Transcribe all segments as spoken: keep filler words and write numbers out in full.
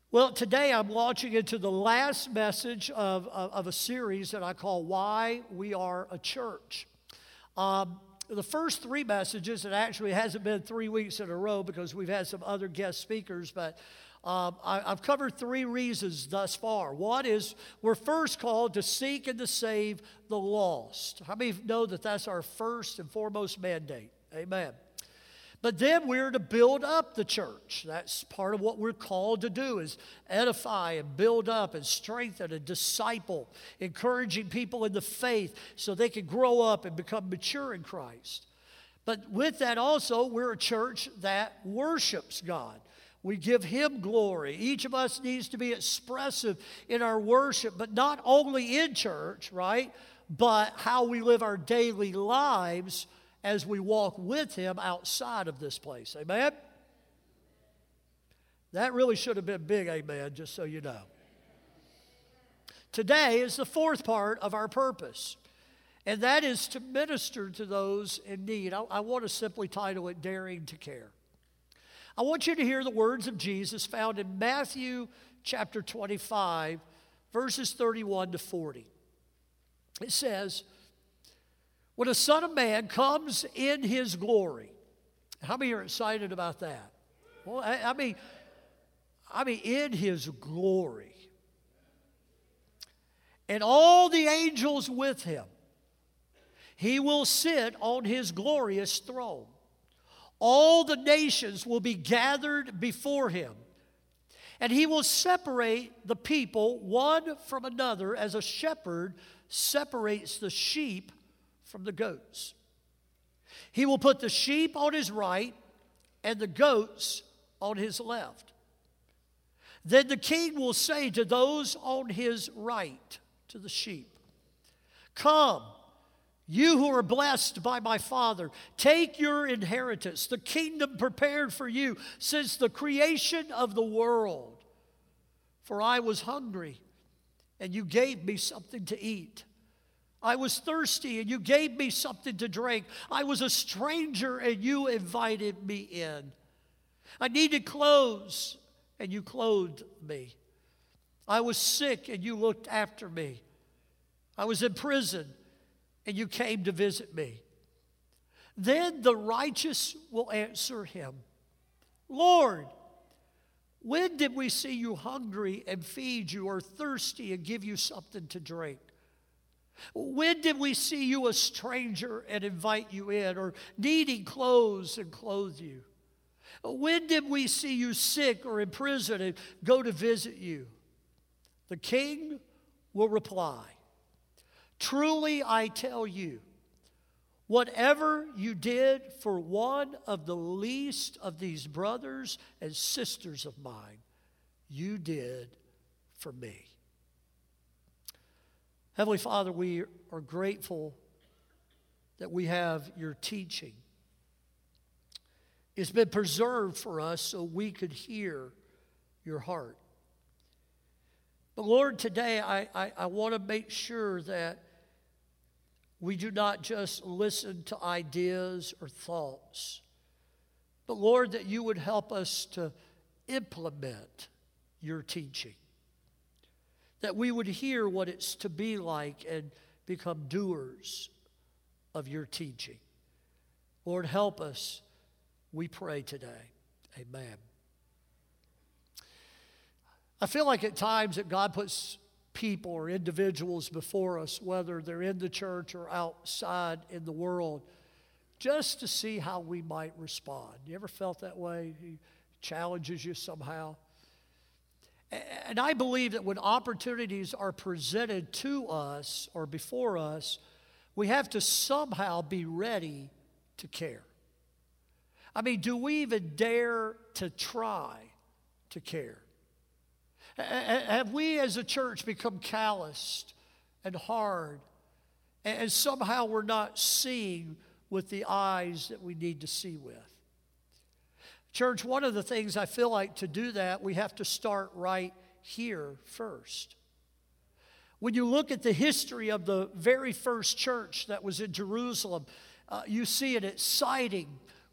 Well, today I'm launching into the last message of, of, of a series that I call Why We Are a Church. Um, the first three messages, it actually hasn't been three weeks in a row because we've had some other guest speakers, but um, I, I've covered three reasons thus far. One is we're first called to seek and to save the lost. How many know that that's our first and foremost mandate? Amen. But then we're to build up the church. That's part of what we're called to do, is edify and build up and strengthen and disciple, encouraging people in the faith so they can grow up and become mature in Christ. But with that also, we're a church that worships God. We give Him glory. Each of us needs to be expressive in our worship, but not only in church, right? But how we live our daily lives as we walk with Him outside of this place. Amen? That really should have been big, amen, just so you know. Today is the fourth part of our purpose, and that is to minister to those in need. I, I want to simply title it Daring to Care. I want you to hear the words of Jesus found in Matthew chapter twenty-five, verses thirty-one to forty. It says, when a Son of Man comes in His glory. How many are excited about that? Well, I, I mean, I mean, in His glory. And all the angels with Him. He will sit on His glorious throne. All the nations will be gathered before Him. And He will separate the people one from another as a shepherd separates the sheep from the goats. He will put the sheep on His right and the goats on His left. Then the King will say to those on His right, to the sheep, come, you who are blessed by my Father, take your inheritance, the kingdom prepared for you since the creation of the world. For I was hungry, and you gave me something to eat. I was thirsty, and you gave me something to drink. I was a stranger, and you invited me in. I needed clothes, and you clothed me. I was sick, and you looked after me. I was in prison, and you came to visit me. Then the righteous will answer Him, Lord, when did we see you hungry and feed you, or thirsty and give you something to drink? When did we see you a stranger and invite you in, or needing clothes and clothe you? When did we see you sick or in prison and go to visit you? The King will reply, truly I tell you, whatever you did for one of the least of these brothers and sisters of mine, you did for me. Heavenly Father, we are grateful that we have your teaching. It's been preserved for us so we could hear your heart. But Lord, today I, I, I want to make sure that we do not just listen to ideas or thoughts, but Lord, that you would help us to implement your teaching. That we would hear what it's to be like and become doers of your teaching. Lord, help us, we pray today. Amen. I feel like at times that God puts people or individuals before us, whether they're in the church or outside in the world, just to see how we might respond. You ever felt that way? He challenges you somehow. And I believe that when opportunities are presented to us or before us, we have to somehow be ready to care. I mean, do we even dare to try to care? Have we as a church become calloused and hard, and somehow we're not seeing with the eyes that we need to see with? Church, one of the things I feel like to do that, we have to start right here first. When you look at the history of the very first church that was in Jerusalem, uh, you see an exciting,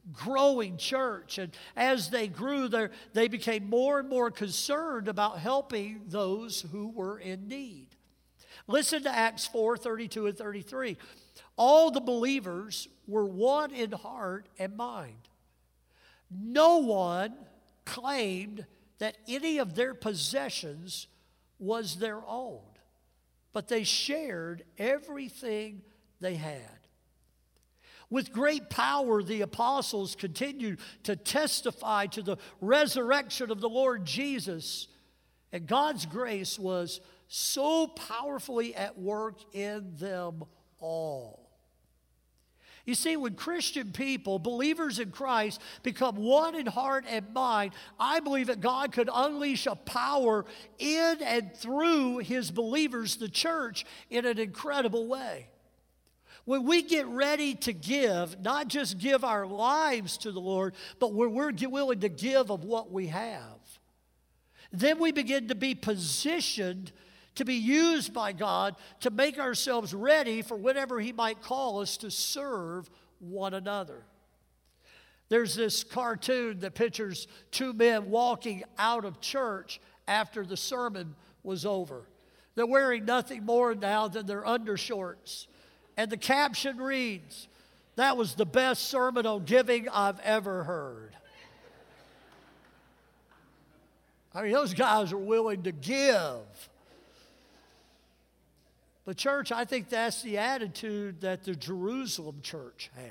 growing church. And as they grew, they became more and more concerned about helping those who were in need. Listen to Acts four, thirty-two and thirty-three. All the believers were one in heart and mind. No one claimed that any of their possessions was their own, but they shared everything they had. With great power, the apostles continued to testify to the resurrection of the Lord Jesus, and God's grace was so powerfully at work in them all. You see, when Christian people, believers in Christ, become one in heart and mind, I believe that God could unleash a power in and through His believers, the church, in an incredible way. When we get ready to give, not just give our lives to the Lord, but when we're willing to give of what we have, then we begin to be positioned to be used by God to make ourselves ready for whatever He might call us to serve one another. There's this cartoon that pictures two men walking out of church after the sermon was over. They're wearing nothing more now than their undershorts. And the caption reads, "That was the best sermon on giving I've ever heard." I mean, those guys are willing to give. But church, I think that's the attitude that the Jerusalem church had.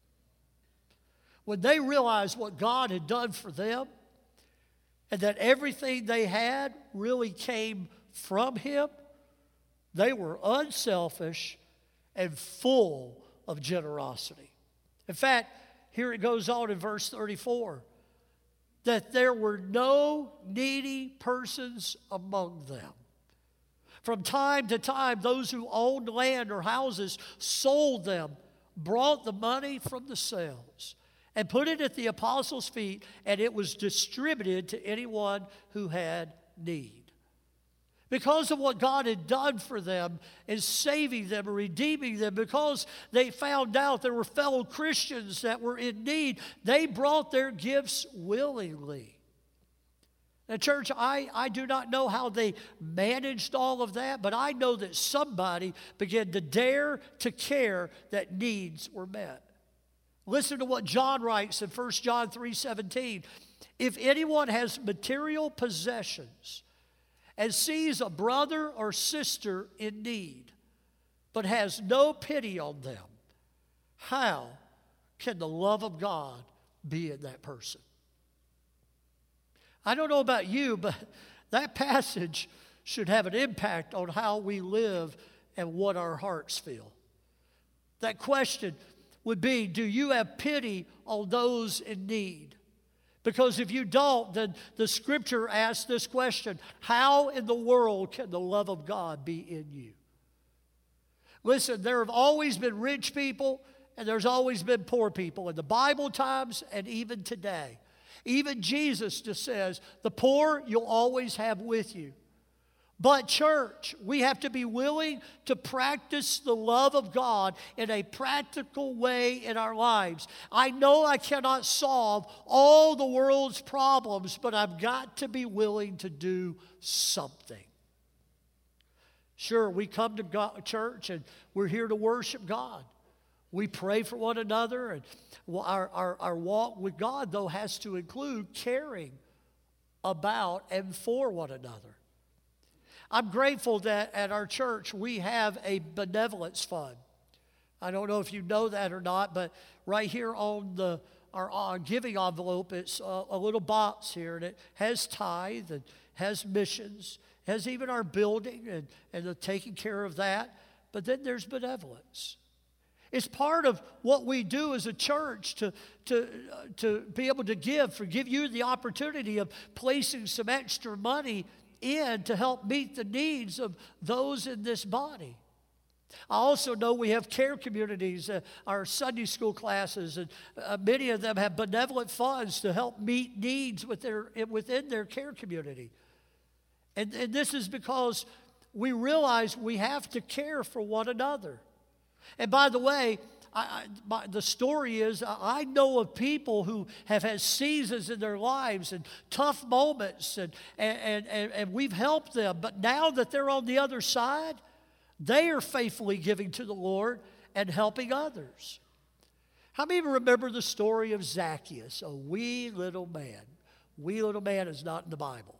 When they realized what God had done for them and that everything they had really came from Him, they were unselfish and full of generosity. In fact, here it goes on in verse thirty-four, that there were no needy persons among them. From time to time, those who owned land or houses sold them, brought the money from the sales, and put it at the apostles' feet, and it was distributed to anyone who had need. Because of what God had done for them in saving them and redeeming them, because they found out there were fellow Christians that were in need, they brought their gifts willingly. Now, church, I, I do not know how they managed all of that, but I know that somebody began to dare to care that needs were met. Listen to what John writes in First John three seventeen. If anyone has material possessions and sees a brother or sister in need, but has no pity on them, how can the love of God be in that person? I don't know about you, but that passage should have an impact on how we live and what our hearts feel. That question would be, do you have pity on those in need? Because if you don't, then the Scripture asks this question, how in the world can the love of God be in you? Listen, there have always been rich people and there's always been poor people in the Bible times and even today. Even Jesus just says, the poor you'll always have with you. But church, we have to be willing to practice the love of God in a practical way in our lives. I know I cannot solve all the world's problems, but I've got to be willing to do something. Sure, we come to God, church and we're here to worship God. We pray for one another, and our, our, our walk with God, though, has to include caring about and for one another. I'm grateful that at our church we have a benevolence fund. I don't know if you know that or not, but right here on the our, our giving envelope, it's a, a little box here, and it has tithe and has missions, has even our building and, and the taking care of that. But then there's benevolence. It's part of what we do as a church to, to, uh, to be able to give, for give you the opportunity of placing some extra money in to help meet the needs of those in this body. I also know we have care communities, uh, our Sunday school classes, and uh, many of them have benevolent funds to help meet needs with their, within their care community. And, and this is because we realize we have to care for one another. And by the way, I, I, my, the story is I know of people who have had seasons in their lives and tough moments, and, and, and, and we've helped them. But now that they're on the other side, they are faithfully giving to the Lord and helping others. How many of you remember the story of Zacchaeus, a wee little man? Wee little man is not in the Bible.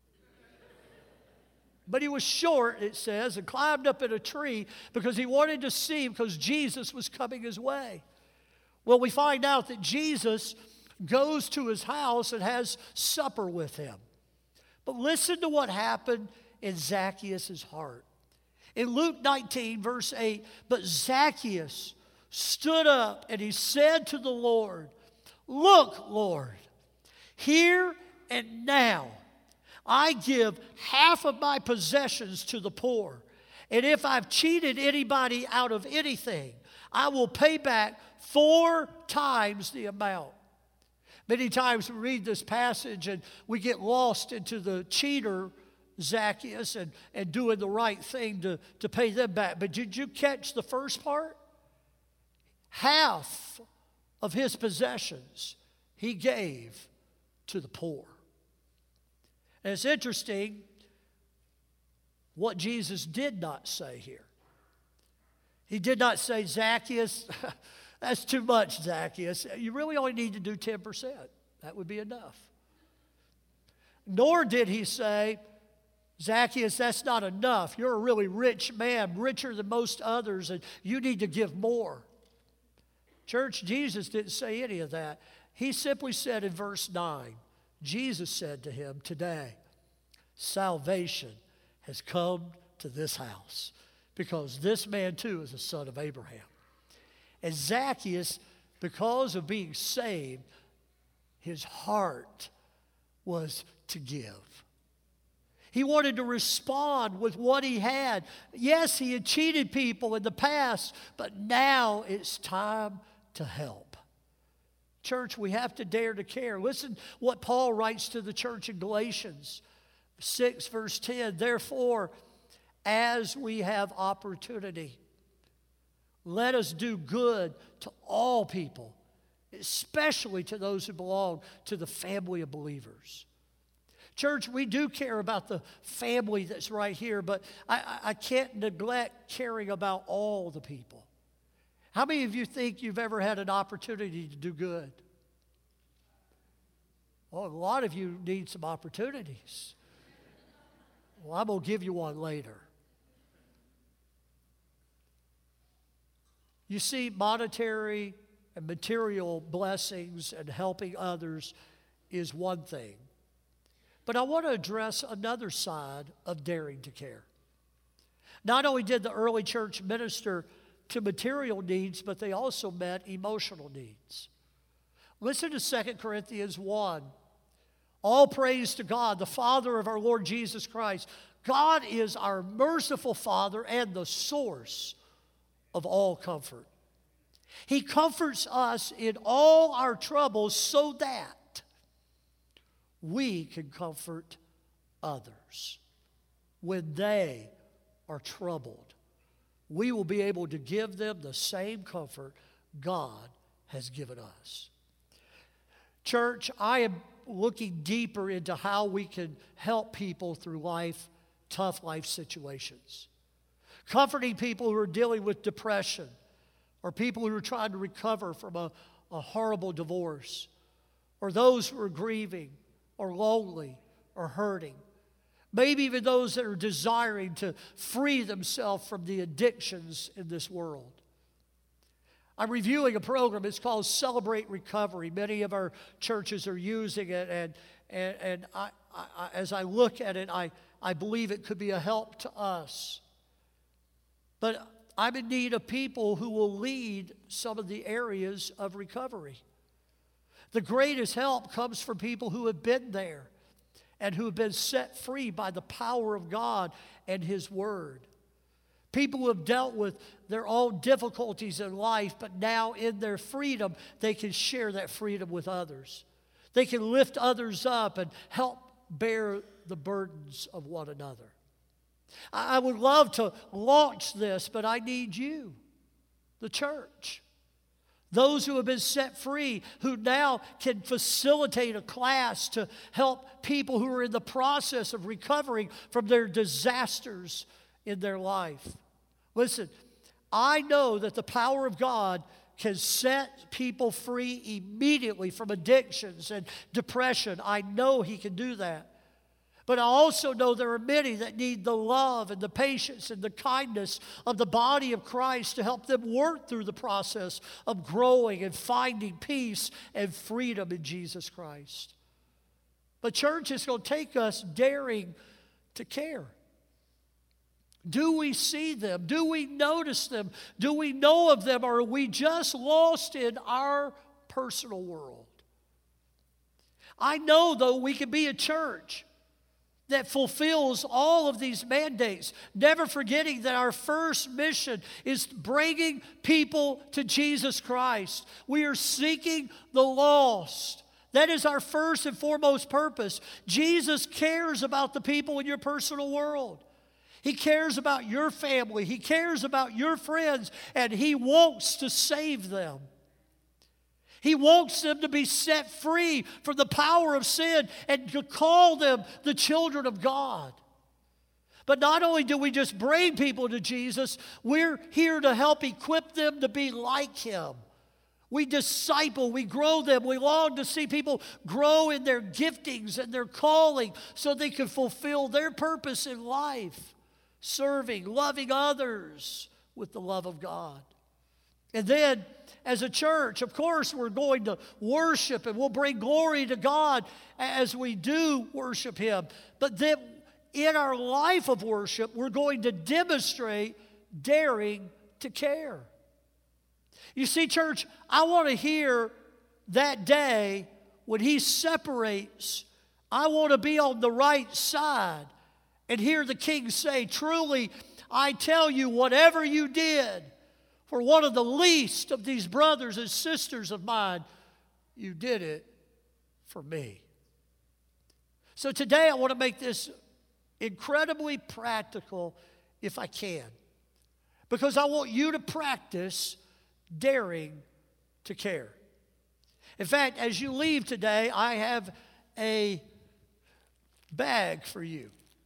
But he was short, it says, and climbed up in a tree because he wanted to see, because Jesus was coming his way. Well, we find out that Jesus goes to his house and has supper with him. But listen to what happened in Zacchaeus' heart. In Luke nineteen, verse eight, but Zacchaeus stood up and he said to the Lord, "Look, Lord, here and now I give half of my possessions to the poor. And if I've cheated anybody out of anything, I will pay back four times the amount." Many times we read this passage and we get lost into the cheater, Zacchaeus, and, and doing the right thing to, to pay them back. But did you catch the first part? Half of his possessions he gave to the poor. And it's interesting what Jesus did not say here. He did not say, "Zacchaeus, that's too much, Zacchaeus. You really only need to do ten percent. That would be enough." Nor did he say, "Zacchaeus, that's not enough. You're a really rich man, richer than most others, and you need to give more." Church, Jesus didn't say any of that. He simply said in verse nine, Jesus said to him, "Today, salvation has come to this house, because this man too is a son of Abraham." And Zacchaeus, because of being saved, his heart was to give. He wanted to respond with what he had. Yes, he had cheated people in the past, but now it's time to help. Church, we have to dare to care. Listen what Paul writes to the church in Galatians six, verse ten. "Therefore, as we have opportunity, let us do good to all people, especially to those who belong to the family of believers." Church, we do care about the family that's right here, but I, I can't neglect caring about all the people. How many of you think you've ever had an opportunity to do good? Well, a lot of you need some opportunities. Well, I'm going to give you one later. You see, monetary and material blessings and helping others is one thing. But I want to address another side of daring to care. Not only did the early church minister to material needs, but they also met emotional needs. Listen to Second Corinthians one. "All praise to God, the Father of our Lord Jesus Christ. God is our merciful Father and the source of all comfort. He comforts us in all our troubles so that we can comfort others when they are troubled. We will be able to give them the same comfort God has given us." Church, I am looking deeper into how we can help people through life, tough life situations. Comforting people who are dealing with depression, or people who are trying to recover from a, a horrible divorce, or those who are grieving, or lonely, or hurting. Maybe even those that are desiring to free themselves from the addictions in this world. I'm reviewing a program. It's called Celebrate Recovery. Many of our churches are using it, and, and, and I, I, as I look at it, I, I believe it could be a help to us. But I'm in need of people who will lead some of the areas of recovery. The greatest help comes from people who have been there and who have been set free by the power of God and His Word. People who have dealt with their own difficulties in life, but now in their freedom, they can share that freedom with others. They can lift others up and help bear the burdens of one another. I would love to launch this, but I need you, the church. Those who have been set free, who now can facilitate a class to help people who are in the process of recovering from their disasters in their life. Listen, I know that the power of God can set people free immediately from addictions and depression. I know He can do that. But I also know there are many that need the love and the patience and the kindness of the body of Christ to help them work through the process of growing and finding peace and freedom in Jesus Christ. But church, it's going to take us daring to care. Do we see them? Do we notice them? Do we know of them? Or are we just lost in our personal world? I know, though, we can be a church that fulfills all of these mandates, never forgetting that our first mission is bringing people to Jesus Christ. We are seeking the lost. That is our first and foremost purpose. Jesus cares about the people in your personal world. He cares about your family. He cares about your friends, and He wants to save them. He wants them to be set free from the power of sin and to call them the children of God. But not only do we just bring people to Jesus, we're here to help equip them to be like Him. We disciple, we grow them. We long to see people grow in their giftings and their calling so they can fulfill their purpose in life, serving, loving others with the love of God. And then, as a church, of course, we're going to worship and we'll bring glory to God as we do worship Him. But then, in our life of worship, we're going to demonstrate daring to care. You see, church, I want to hear that day when He separates. I want to be on the right side and hear the King say, "Truly, I tell you, whatever you did for one of the least of these brothers and sisters of mine, you did it for me." So today I want to make this incredibly practical if I can, because I want you to practice daring to care. In fact, as you leave today, I have a bag for you.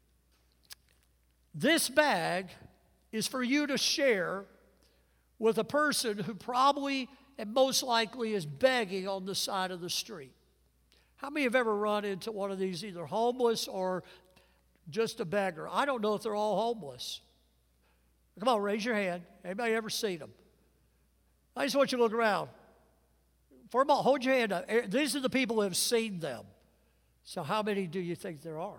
This bag is for you to share with a person who probably and most likely is begging on the side of the street. How many have ever run into one of these, either homeless or just a beggar? I don't know if they're all homeless. Come on, raise your hand. Anybody ever seen them? I just want you to look around. For a moment, hold your hand up. These are the people who have seen them. So how many do you think there are?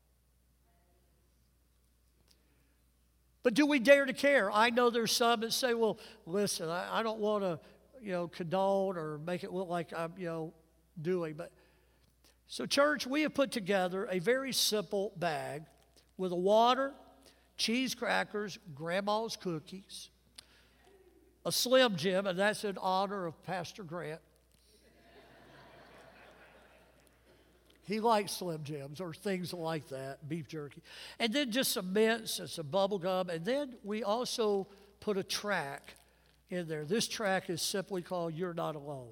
But do we dare to care? I know there's some that say, well, listen, I, I don't want to, you know, condone or make it look like I'm, you know, doing. But so, church, we have put together a very simple bag with a water, cheese crackers, grandma's cookies, a Slim Jim, and that's in honor of Pastor Grant. He likes Slim Jims or things like that, beef jerky. And then just some mints and some bubble gum. And then we also put a track in there. This track is simply called "You're Not Alone."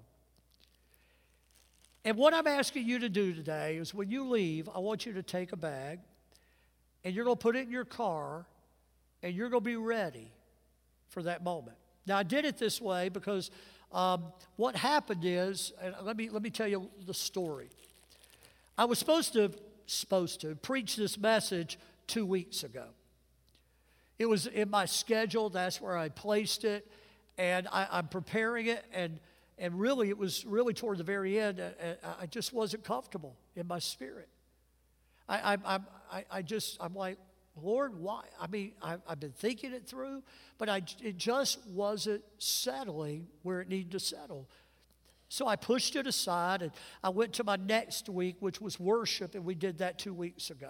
And what I'm asking you to do today is when you leave, I want you to take a bag and you're going to put it in your car and you're going to be ready for that moment. Now, I did it this way because um, what happened is, and let me, let me tell you the story. I was supposed to, supposed to preach this message two weeks ago. It was in my schedule. That's where I placed it. And I, I'm preparing it. And, and really, it was really toward the very end. I, I just wasn't comfortable in my spirit. I, I, I, I just, I'm like, Lord, why? I mean, I, I've been thinking it through, but I, it just wasn't settling where it needed to settle. So I pushed it aside, and I went to my next week, which was worship, and we did that two weeks ago.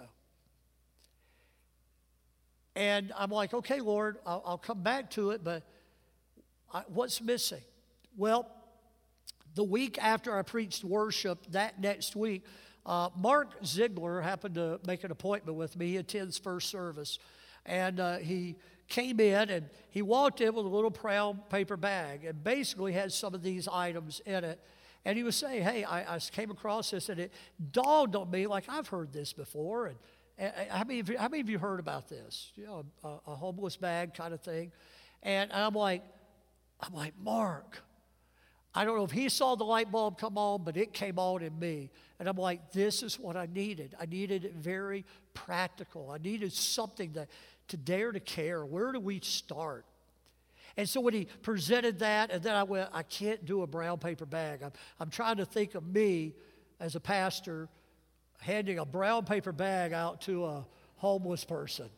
And I'm like, okay, Lord, I'll, I'll come back to it, but I, what's missing? Well, the week after I preached worship, that next week, uh, Mark Ziegler happened to make an appointment with me. He attends first service. And uh, he came in, and he walked in with a little brown paper bag, and basically had some of these items in it. And he was saying, hey, I, I came across this, and it dawned on me, like, I've heard this before. And, and how, many of you, how many of you heard about this? You know, a, a homeless bag kind of thing. And I'm like, I'm like, Mark, I don't know if he saw the light bulb come on, but it came on in me. And I'm like, this is what I needed. I needed it very practical. I needed something that to dare to care. Where do we start? And so when he presented that, and then I went, I can't do a brown paper bag. I'm, I'm trying to think of me as a pastor handing a brown paper bag out to a homeless person.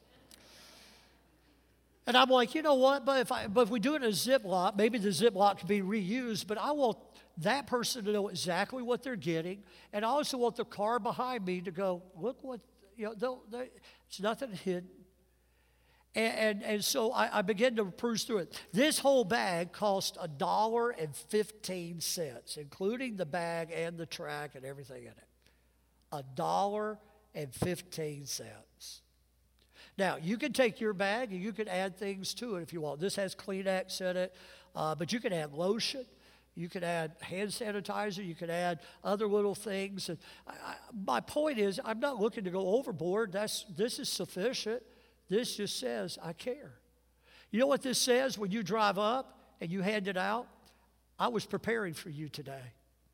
And I'm like, you know what, but if, I, but if we do it in a Ziploc, maybe the Ziploc can be reused, but I want that person to know exactly what they're getting, and I also want the car behind me to go, look what, you know, they'll, they'll, it's nothing hidden. And, and, and so I, I began to peruse through it. This whole bag cost a dollar and fifteen cents, including the bag and the track and everything in it. A dollar and fifteen cents. Now, you can take your bag and you can add things to it if you want. This has Kleenex in it, uh, but you can add lotion. You can add hand sanitizer. You can add other little things. And I, I, my point is, I'm not looking to go overboard. That's, this is sufficient. This just says, I care. You know what this says when you drive up and you hand it out? I was preparing for you today.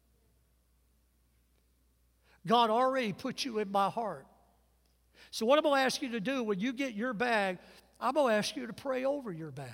God already put you in my heart. So what I'm going to ask you to do when you get your bag, I'm going to ask you to pray over your bag.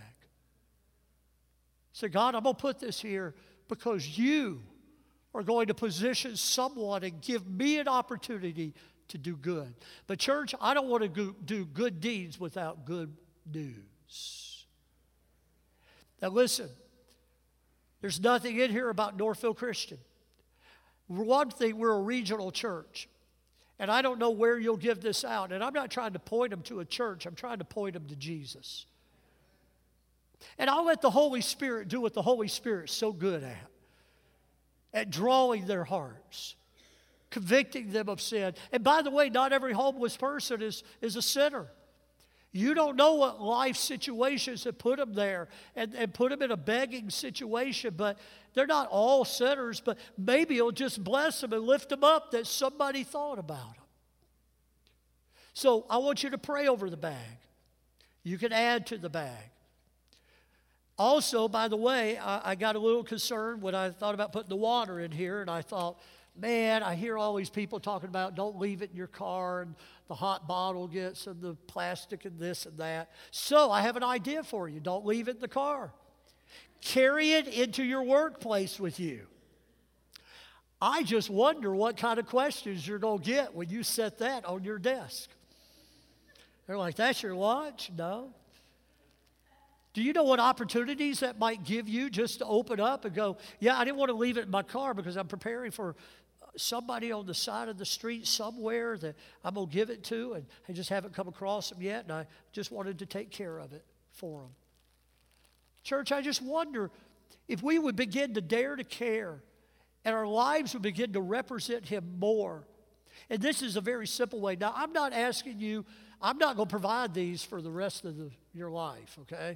Say, God, I'm going to put this here because you are going to position someone and give me an opportunity to do good. But church, I don't want to go, do good deeds without good news. Now listen, there's nothing in here about Northville Christian. One thing, we're a regional church. And I don't know where you'll give this out. And I'm not trying to point them to a church. I'm trying to point them to Jesus. And I'll let the Holy Spirit do what the Holy Spirit's so good at. At drawing their hearts. Convicting them of sin. And by the way, not every homeless person is, is a sinner. You don't know what life situations have put them there and, and put them in a begging situation, but they're not all sinners, but maybe it'll just bless them and lift them up that somebody thought about them. So I want you to pray over the bag. You can add to the bag. Also, by the way, I, I got a little concerned when I thought about putting the water in here, and I thought, man, I hear all these people talking about don't leave it in your car, and the hot bottle gets, and the plastic, and this and that. So I have an idea for you. Don't leave it in the car. Carry it into your workplace with you. I just wonder what kind of questions you're going to get when you set that on your desk. They're like, that's your lunch? No. Do you know what opportunities that might give you just to open up and go, yeah, I didn't want to leave it in my car because I'm preparing for somebody on the side of the street somewhere that I'm going to give it to, and I just haven't come across them yet, and I just wanted to take care of it for them. Church, I just wonder if we would begin to dare to care, and our lives would begin to represent Him more. And this is a very simple way. Now, I'm not asking you, I'm not going to provide these for the rest of the, your life, okay?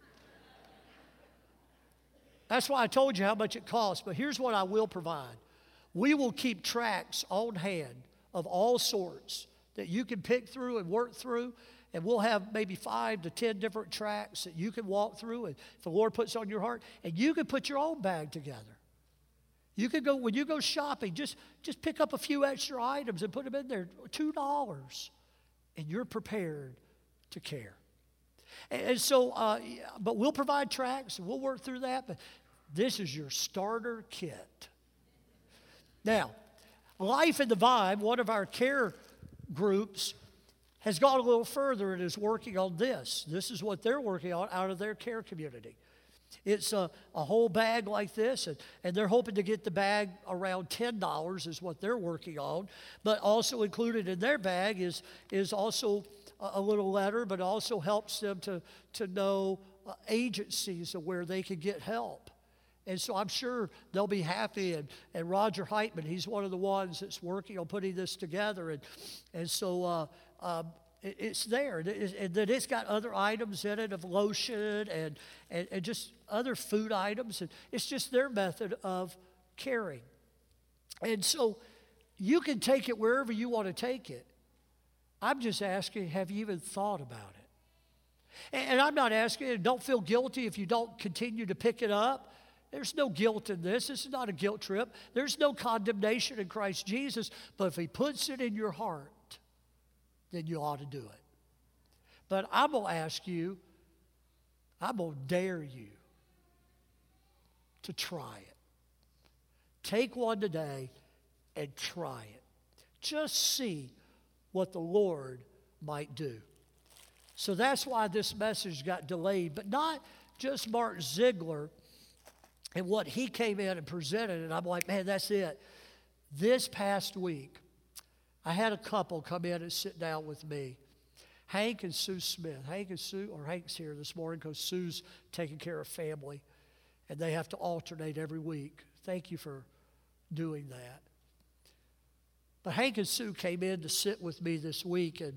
That's why I told you how much it costs, but here's what I will provide. We will keep tracts on hand of all sorts that you can pick through and work through, and we'll have maybe five to ten different tracts that you can walk through, and if the Lord puts on your heart, and you can put your own bag together. You can go, when you go shopping, just, just pick up a few extra items and put them in there, two dollars, and you're prepared to care. And, and so, uh, but we'll provide tracts, and we'll work through that, but this is your starter kit. Now, Life in the Vine, one of our care groups, has gone a little further and is working on this. This is what they're working on out of their care community. It's a, a whole bag like this, and, and they're hoping to get the bag around ten dollars is what they're working on. But also included in their bag is, is also a, a little letter, but also helps them to, to know uh, agencies of where they can get help. And so I'm sure they'll be happy. And, and Roger Heitman, he's one of the ones that's working on putting this together. And, and so uh, uh, it- it's there. And it- and then it's got other items in it of lotion and, and, and just other food items. And it's just their method of caring. And so you can take it wherever you want to take it. I'm just asking, have you even thought about it? And, and I'm not asking, don't feel guilty if you don't continue to pick it up. There's no guilt in this. This is not a guilt trip. There's no condemnation in Christ Jesus. But if he puts it in your heart, then you ought to do it. But I'm going to ask you, I'm going to dare you to try it. Take one today and try it. Just see what the Lord might do. So that's why this message got delayed. But not just Mark Ziegler and what he came in and presented. And I'm like, man, that's it. This past week, I had a couple come in and sit down with me. Hank and Sue Smith. Hank and Sue, or Hank's here this morning because Sue's taking care of family. And they have to alternate every week. Thank you for doing that. But Hank and Sue came in to sit with me this week, and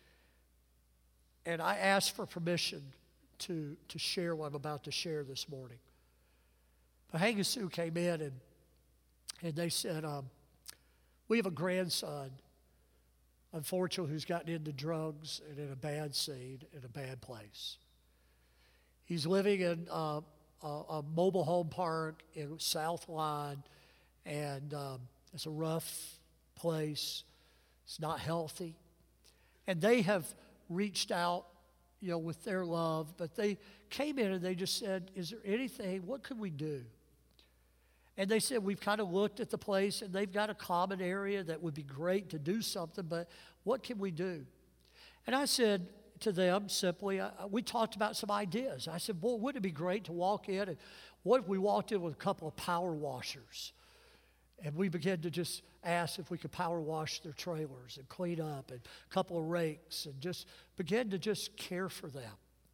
and I asked for permission to, to share what I'm about to share this morning. But Hank and Sue came in, and, and they said, um, we have a grandson, unfortunately, who's gotten into drugs and in a bad scene, in a bad place. He's living in uh, a, a mobile home park in South Line, and um, it's a rough place. It's not healthy. And they have reached out, you know, with their love, but they came in and they just said, is there anything, what could we do? And they said, we've kind of looked at the place and they've got a common area that would be great to do something, but what can we do? And I said to them simply, I, we talked about some ideas. I said, boy, wouldn't it be great to walk in, and what if we walked in with a couple of power washers? And we began to just ask if we could power wash their trailers and clean up, and a couple of rakes, and just begin to just care for them.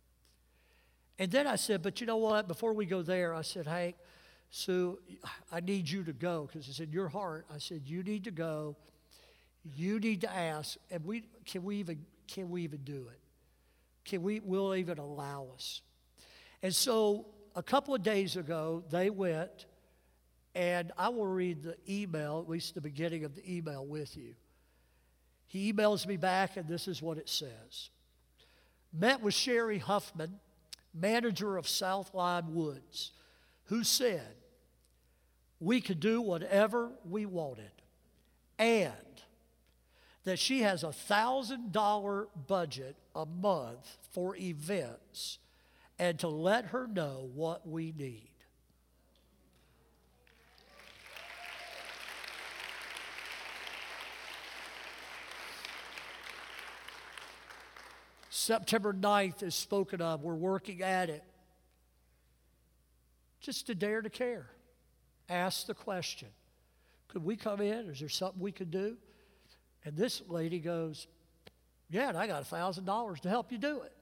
And then I said, but you know what? Before we go there, I said, Hank, Sue, I need you to go, because it's in your heart. I said, you need to go. You need to ask, and we can we even can we even do it? Can we will even allow us? And so a couple of days ago, they went. And I will read the email, at least the beginning of the email with you. He emails me back, and this is what it says. Met with Sherry Huffman, manager of Southline Woods, who said we could do whatever we wanted, and that she has a one thousand dollars budget a month for events, and to let her know what we need. September ninth is spoken of. We're working at it. Just to dare to care. Ask the question. Could we come in? Is there something we could do? And this lady goes, yeah, and I got one thousand dollars to help you do it.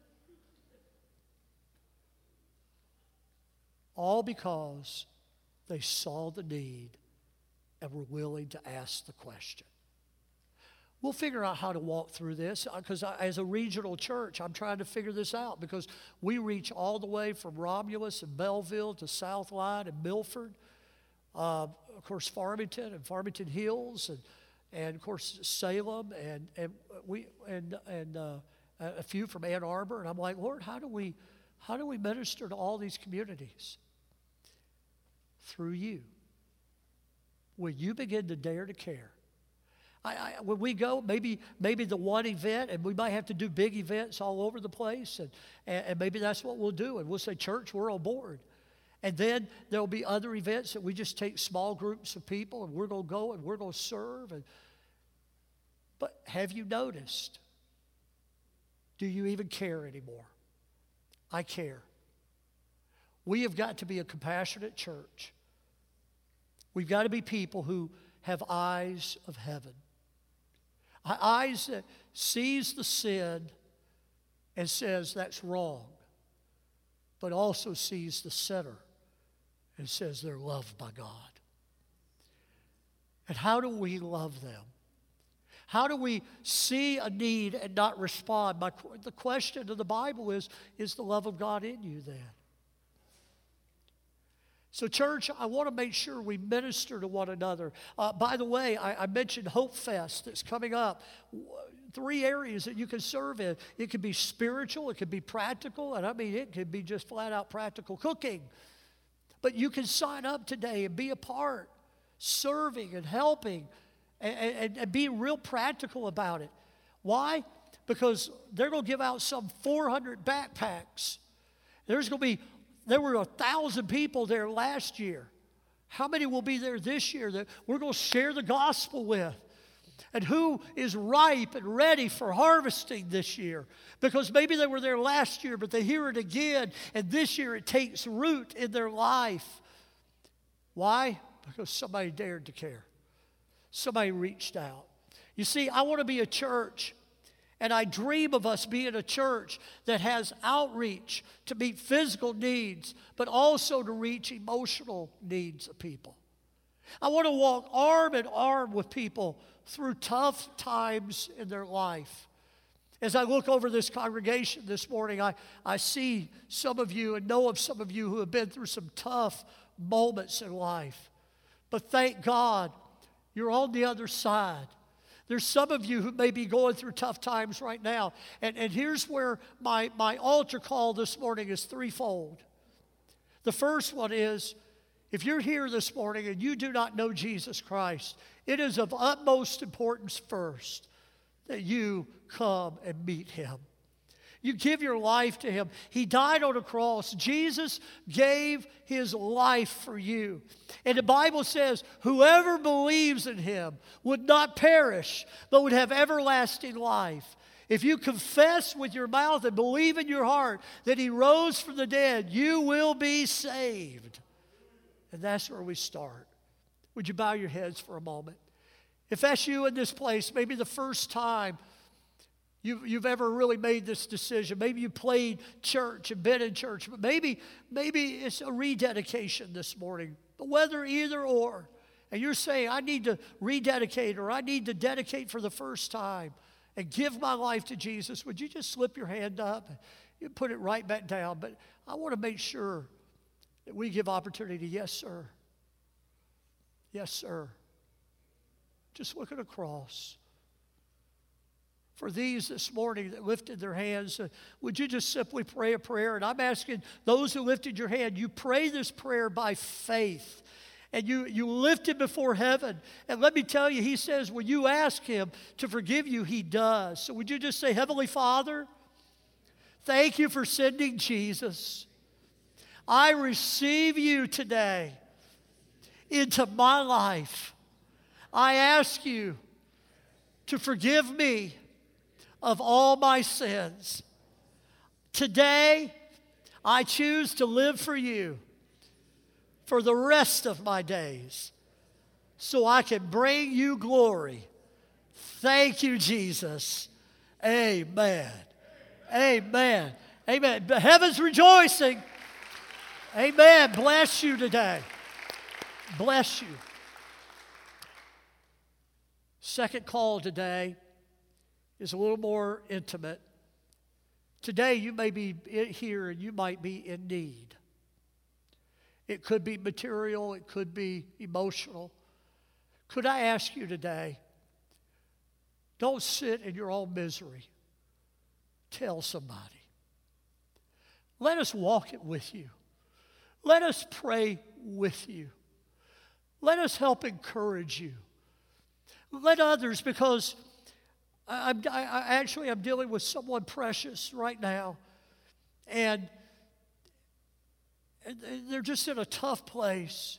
All because they saw the need and were willing to ask the question. We'll figure out how to walk through this, because as a regional church, I'm trying to figure this out, because we reach all the way from Romulus and Belleville to South Line and Milford, uh, of course Farmington and Farmington Hills, and and of course Salem, and and we and and uh, a few from Ann Arbor. And I'm like, Lord, how do we how do we minister to all these communities? Through you. When you begin to dare to care. I, I, when we go, maybe maybe the one event, and we might have to do big events all over the place, and, and, and maybe that's what we'll do. And we'll say, church, we're on board. And then there'll be other events that we just take small groups of people, and we're going to go and we're going to serve. And, but have you noticed? Do you even care anymore? I care. We have got to be a compassionate church. We've got to be people who have eyes of heaven. Eyes that sees the sin and says that's wrong, but also sees the sinner and says they're loved by God. And how do we love them? How do we see a need and not respond? My, the question of the Bible is, is the love of God in you then? So church, I want to make sure we minister to one another. Uh, by the way, I, I mentioned Hope Fest that's coming up. Three areas that you can serve in. It could be spiritual, it could be practical, and I mean it could be just flat out practical cooking. But you can sign up today and be a part, serving and helping, and, and, and be real practical about it. Why? Because they're going to give out some four hundred backpacks. There's going to be, there were a thousand people there last year. How many will be there this year that we're going to share the gospel with? And who is ripe and ready for harvesting this year? Because maybe they were there last year, but they hear it again, and this year it takes root in their life. Why? Because somebody dared to care. Somebody reached out. You see, I want to be a church, and I dream of us being a church that has outreach to meet physical needs, but also to reach emotional needs of people. I want to walk arm in arm with people through tough times in their life. As I look over this congregation this morning, I, I see some of you and know of some of you who have been through some tough moments in life. But thank God, you're on the other side. There's some of you who may be going through tough times right now. And, and here's where my, my altar call this morning is threefold. The first one is, if you're here this morning and you do not know Jesus Christ, it is of utmost importance first that you come and meet Him. You give your life to Him. He died on a cross. Jesus gave His life for you. And the Bible says, whoever believes in Him would not perish, but would have everlasting life. If you confess with your mouth and believe in your heart that He rose from the dead, you will be saved. And that's where we start. Would you bow your heads for a moment? If that's you in this place, maybe the first time you've, you've ever really made this decision. Maybe you played church and been in church, but maybe, maybe it's a rededication this morning. But whether either or, and you're saying, I need to rededicate or I need to dedicate for the first time and give my life to Jesus, would you just slip your hand up and you put it right back down? But I want to make sure that we give opportunity. Yes, sir. Yes, sir. Just look at a cross. For these this morning that lifted their hands, uh, would you just simply pray a prayer? And I'm asking those who lifted your hand, you pray this prayer by faith. And you, you lift it before heaven. And let me tell you, He says when you ask Him to forgive you, He does. So would you just say, Heavenly Father, thank you for sending Jesus. I receive you today into my life. I ask you to forgive me of all my sins. Today, I choose to live for you for the rest of my days so I can bring you glory. Thank you, Jesus. Amen. Amen. Amen. Heaven's rejoicing. Amen. Bless you today. Bless you. Second call today is a little more intimate. Today you may be here and you might be in need. It could be material, it could be emotional. Could I ask you today, don't sit in your own misery. Tell somebody. Let us walk it with you. Let us pray with you. Let us help encourage you. Let others, because I, I, I actually I'm dealing with someone precious right now, and, and they're just in a tough place.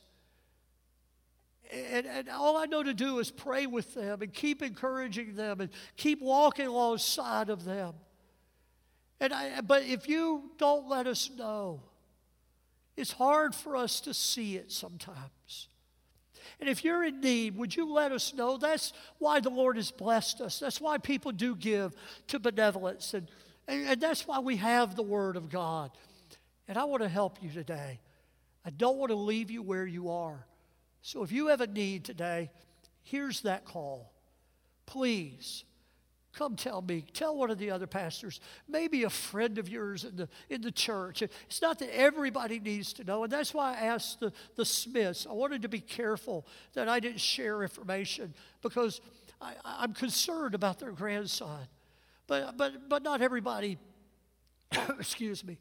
And, and all I know to do is pray with them and keep encouraging them and keep walking alongside of them. And I, but if you don't let us know, it's hard for us to see it sometimes. And if you're in need, would you let us know? That's why the Lord has blessed us. That's why people do give to benevolence. And, and, and that's why we have the Word of God. And I want to help you today. I don't want to leave you where you are. So if you have a need today, here's that call. please, come tell me. Tell one of the other pastors, maybe a friend of yours in the, in the church. It's not that everybody needs to know, and that's why I asked the, the Smiths. I wanted to be careful that I didn't share information because I, I'm concerned about their grandson. But, but, but not everybody, excuse me,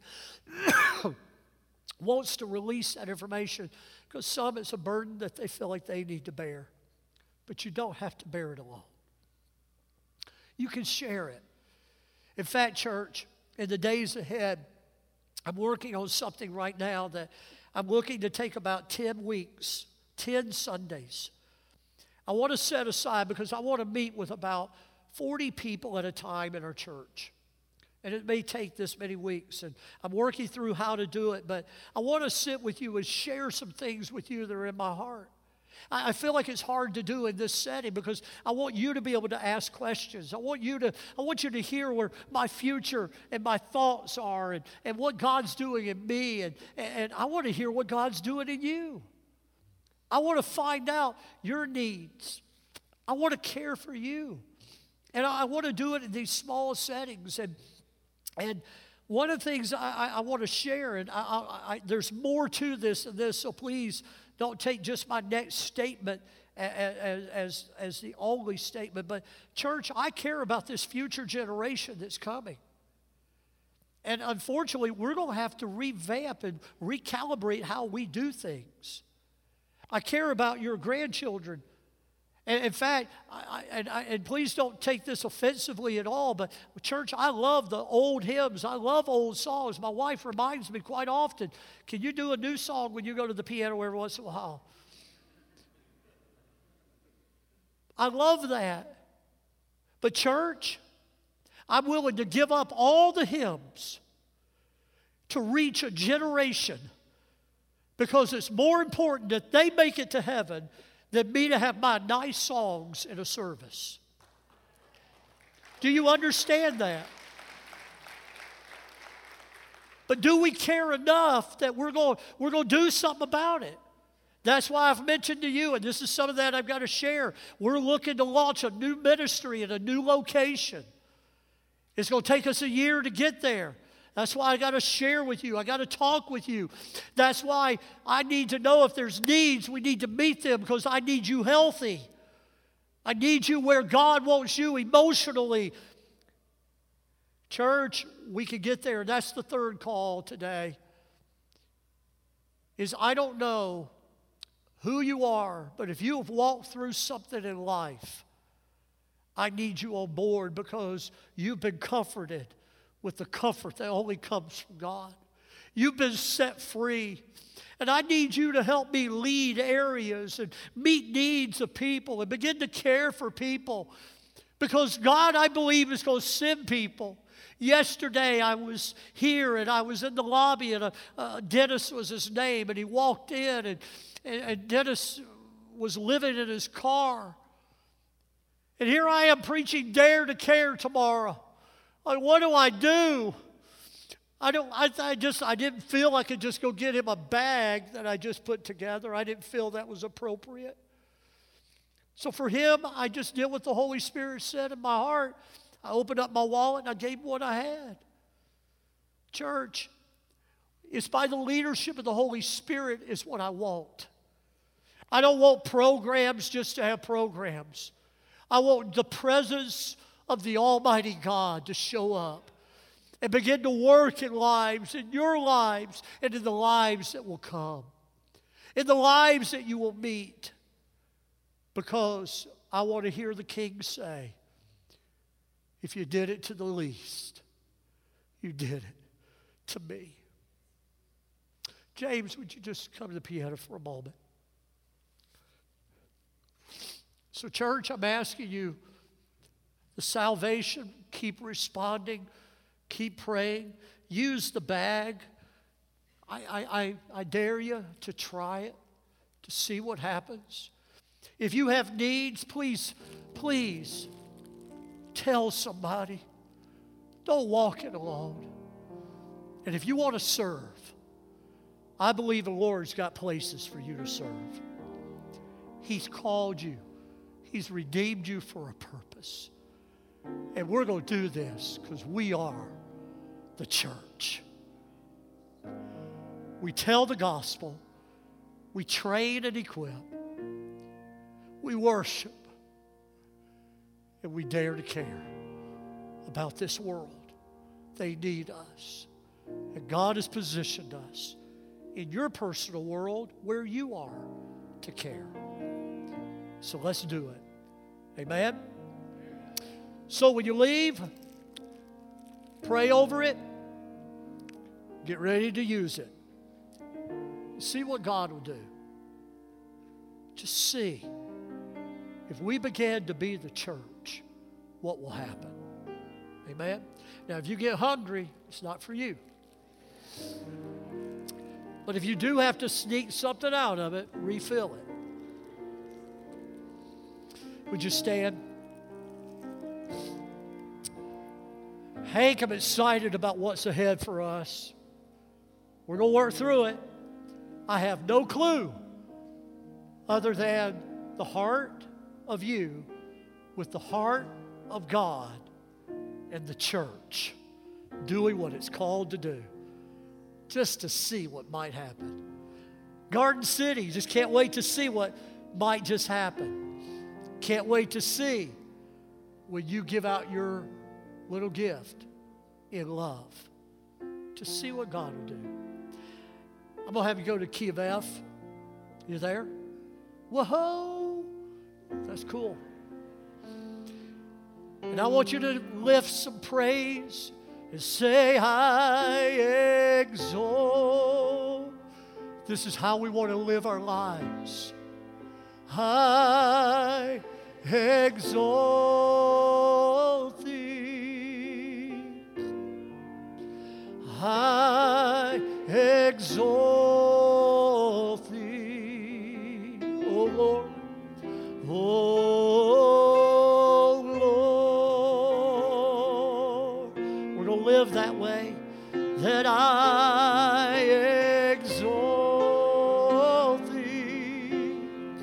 wants to release that information because some it's a burden that they feel like they need to bear. But you don't have to bear it alone. You can share it. In fact, church, in the days ahead, I'm working on something right now that I'm looking to take about ten weeks, ten Sundays. I want to set aside because I want to meet with about forty people at a time in our church. And it may take this many weeks, and I'm working through how to do it, but I want to sit with you and share some things with you that are in my heart. I feel like it's hard to do in this setting because I want you to be able to ask questions. I want you to, I want you to hear where my future and my thoughts are and, and what God's doing in me. And, and I want to hear what God's doing in you. I want to find out your needs. I want to care for you. And I, I want to do it in these small settings. And, and one of the things I, I, I want to share, and I, I, I, there's more to this than this, so please don't take just my next statement as, as, as the only statement. But church, I care about this future generation that's coming. And unfortunately, we're going to have to revamp and recalibrate how we do things. I care about your grandchildren. And in fact, I, I, and, I, and please don't take this offensively at all, but church, I love the old hymns. I love old songs. My wife reminds me quite often, can you do a new song when you go to the piano every once in a while? I love that. But church, I'm willing to give up all the hymns to reach a generation because it's more important that they make it to heaven than me to have my nice songs in a service. Do you understand that? But do we care enough that we're going, we're going to do something about it? That's why I've mentioned to you, and this is some of that I've got to share, we're looking to launch a new ministry in a new location. It's going to take us a year to get there. That's why I got to share with you. I got to talk with you. That's why I need to know if there's needs, we need to meet them because I need you healthy. I need you where God wants you emotionally. Church, we can get there. That's the third call today. Is I don't know who you are, but if you have walked through something in life, I need you on board because you've been comforted with the comfort that only comes from God. You've been set free. And I need you to help me lead areas and meet needs of people and begin to care for people. Because God, I believe, is going to send people. Yesterday, I was here and I was in the lobby and a, uh, Dennis was his name, and he walked in and, and, and Dennis was living in his car. And here I am preaching Dare to Care tomorrow. Like, what do I do? I don't. I, I just. I didn't feel I could just go get him a bag that I just put together. I didn't feel that was appropriate. So for him, I just did what the Holy Spirit said in my heart. I opened up my wallet and I gave him what I had. Church, it's by the leadership of the Holy Spirit is what I want. I don't want programs just to have programs. I want the presence of the Almighty God to show up and begin to work in lives, in your lives, and in the lives that will come, in the lives that you will meet, because I want to hear the King say, if you did it to the least, you did it to me. James, would you just come to the piano for a moment? So, church, I'm asking you, the salvation, keep responding, keep praying. Use the bag. I, I, I, I dare you to try it, to see what happens. If you have needs, please, please tell somebody. Don't walk it alone. And if you want to serve, I believe the Lord's got places for you to serve. He's called you. He's redeemed you for a purpose. And we're going to do this because we are the church. We tell the gospel. We train and equip. We worship. And we dare to care about this world. They need us. And God has positioned us in your personal world where you are to care. So let's do it. Amen? So when you leave, pray over it. Get ready to use it. See what God will do. Just see. If we begin to be the church, what will happen? Amen? Now, if you get hungry, it's not for you. But if you do have to sneak something out of it, refill it. Would you stand? Hank, I'm excited about what's ahead for us. We're going to work through it. I have no clue other than the heart of you with the heart of God and the church doing what it's called to do, just to see what might happen. Garden City, just can't wait to see what might just happen. Can't wait to see when you give out your little gift in love, to see what God will do. I'm going to have you go to key of F. You there? Whoa! That's cool. And I want you to lift some praise and say, I exalt. This is how we want to live our lives. I exalt thee. I exalt thee, O Lord. Oh Lord. We're going to live that way, that I exalt thee.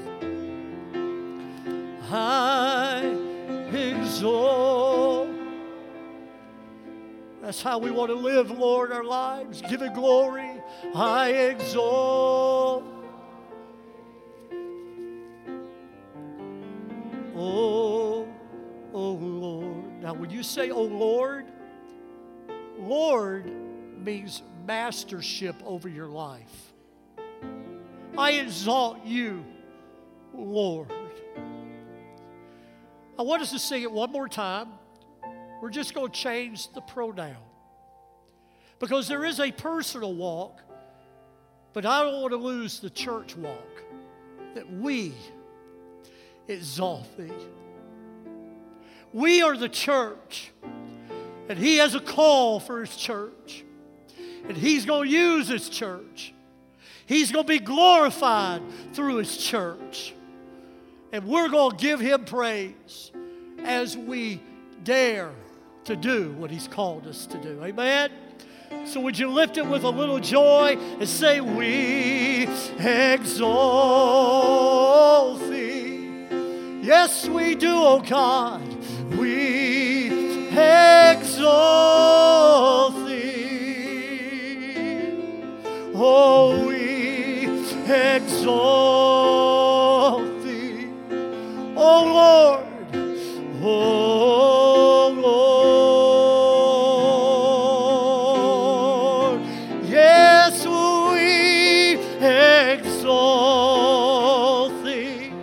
I exalt. That's how we want to live, Lord, our lives. Give it glory. I exalt. Oh, oh Lord. Now, when you say, oh Lord, Lord means mastership over your life. I exalt you, Lord. I want us to sing it one more time. We're just going to change the pronoun. Because there is a personal walk, but I don't want to lose the church walk, that we exalt thee. We are the church, and he has a call for his church, and he's going to use his church. He's going to be glorified through his church, and we're going to give him praise as we dare to do what he's called us to do. Amen? So would you lift it with a little joy and say, we exalt thee. Yes, we do, oh God. We exalt thee. Oh, we exalt thee. Oh, Lord. Oh, Lord. Yes, we exalt thee.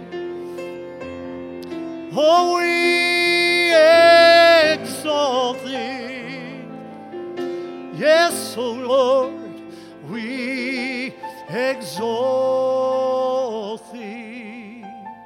Oh, we exalt thee. Yes, oh Lord, we exalt thee.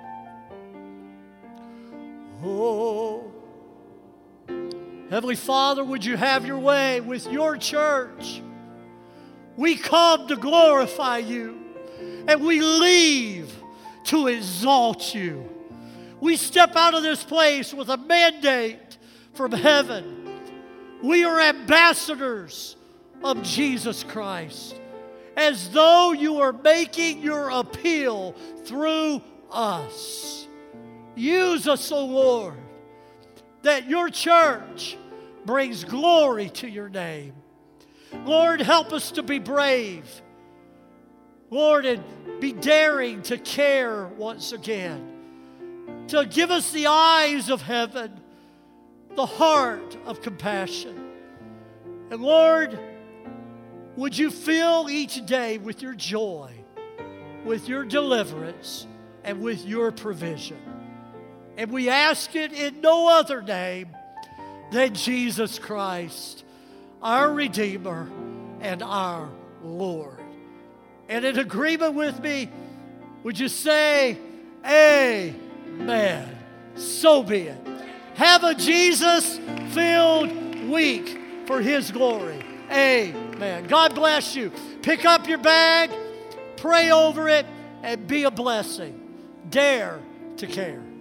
Oh, Heavenly Father, would you have your way with your church? We come to glorify you, and we leave to exalt you. We step out of this place with a mandate from heaven. We are ambassadors of Jesus Christ, as though you are making your appeal through us. Use us, O Lord, that your church brings glory to your name. Lord, help us to be brave. Lord, and be daring to care once again. To give us the eyes of heaven, the heart of compassion. And Lord, would you fill each day with your joy, with your deliverance, and with your provision. And we ask it in no other name than Jesus Christ, our Redeemer and our Lord. And in agreement with me, would you say, amen? So be it. Have a Jesus-filled week for His glory. Amen. God bless you. Pick up your bag, pray over it, and be a blessing. Dare to care.